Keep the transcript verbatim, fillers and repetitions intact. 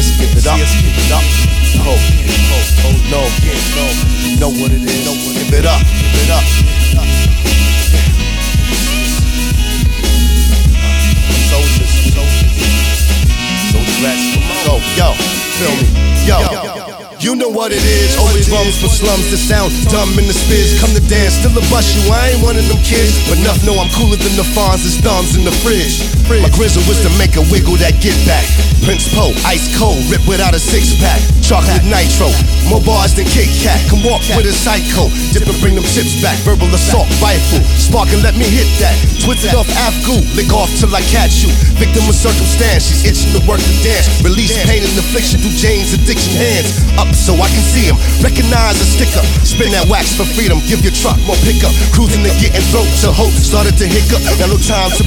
us give it up, give it up. Oh, oh, oh no, no. You know what it is. Give it up, give it up. Soldiers, soldiers, soldier rats. Go, yo, feel me, yo. You know what it is, always bums for slums that sound dumb in the spiz. Come to dance, still a bust you, I ain't one of them kids. But enough know I'm cooler than the Fonz's thumbs in the fridge. My grizzle was to make a wiggle that get back. Prince Poe, ice cold, ripped without a six pack. Chocolate nitro, more bars than Kit Kat. Come walk with a psycho, dip and bring them chips back. Verbal assault rifle, spark and let me hit that. Twisted off Afgoo, lick off till I catch you. Victim of circumstance, she's itching to work the dance. Release pain and affliction through Jane's addiction hands. Up so I can see him, recognize a sticker. Spin that wax for freedom, give your truck more pickup. Cruising to getting throat to hope, started to hiccup. Now no time to